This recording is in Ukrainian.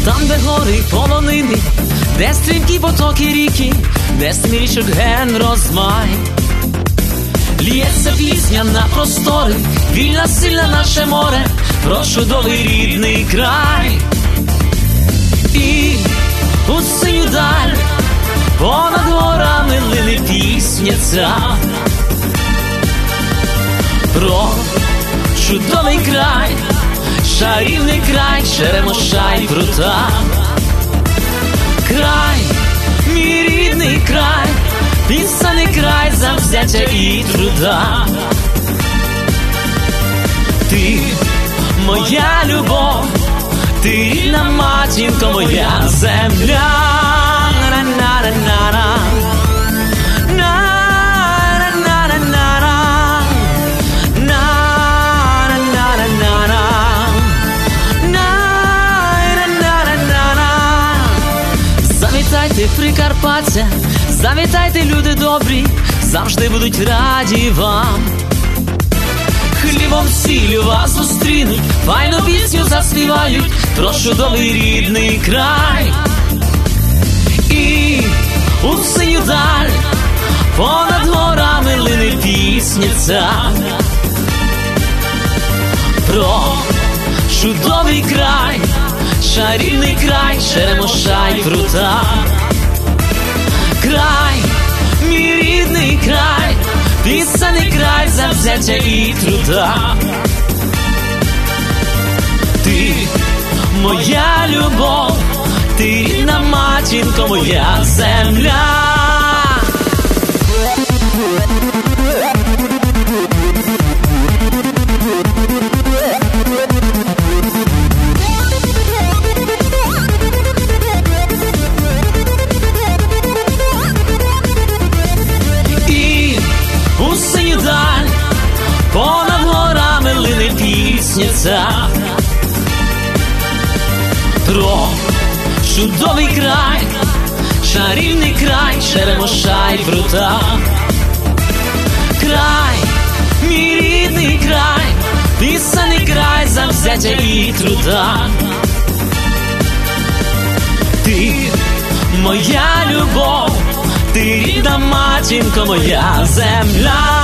Там, де гори полонини, де стрімкі потоки ріки, де смірічок ген розмай. Лється пісня на простори, вільна, сильна наше море, про чудовий рідний край. І у синю даль понад горами лине пісня ця про чудовий край, чарівний край, Черемоша й Прута. Край, мій рідний край, пісаний край завзяття і труда. Ти моя любов, ти рідна матінко, моя земля. На-на-на-на-на. Завітайте, Прикарпаття, завітайте, люди добрі, завжди будуть раді вам. Хлібом, сіллю вас зустрінуть, файну пісню заспівають про чудовий рідний край. І у синю даль понад горами лине пісня ця про чудовий край, чарівний край, Черемоша й Прута. Край, мій рідний край, пісаний край завзяття і труда. Ти моя любов, ти рідна матінко, моя земля. Понад горами лине пісня ця про чудовий край, чарівний край, Черемоша й Прута. Край, мій рідний край, пісаний край завзяття і труда. Ти моя любов, ти рідна матінко, моя земля.